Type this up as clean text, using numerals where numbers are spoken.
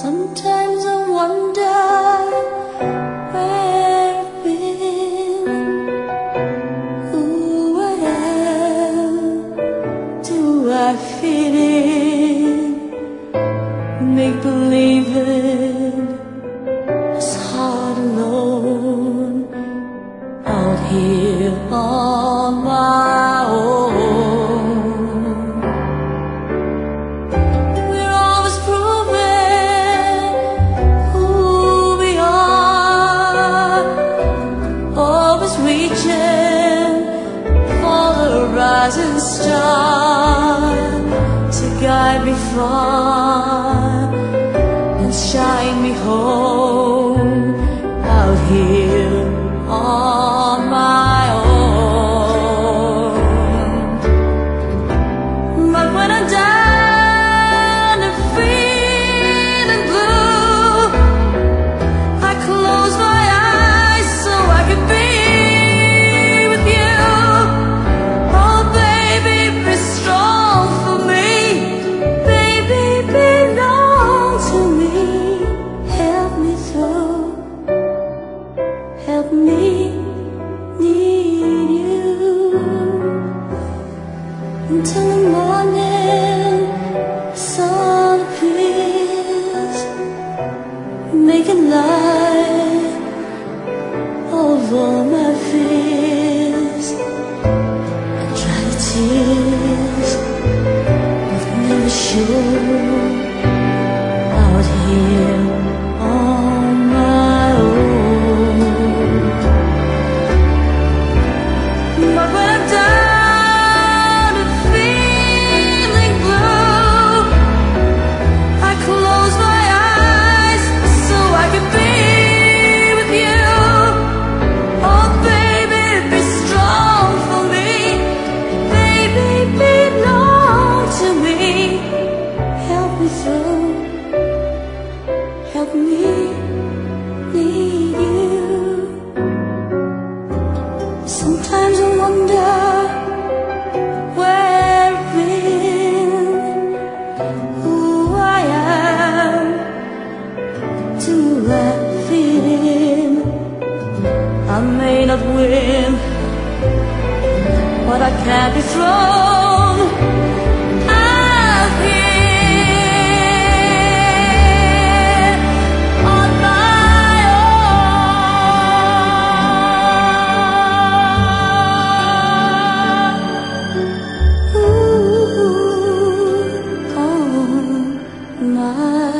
Sometimes I wonder where I've been, who I am, do I fit in? Make believing it's hard alone, out here on my own. We're always proving who we are, always reaching for the rising star to guide me far and shine me home, out here on my own. But when I'm down and feeling blue, I close my eyes so I can be with you. Oh baby, be strong for me, baby, belong to me. Help me through, help me need you. Until the morning sun appears, making light over my fears. I dry the tears I've never shown, out here on my own. But when I'm down and feeling blue, I close my eyes so I can be with you. Oh baby, be strong for me, baby, belong to me. Help me through, help me need you. Sometimes I wonder where I've been, who I am, do I fit in? I may not win, but I can't be thrown out here on my own. Ooh, on my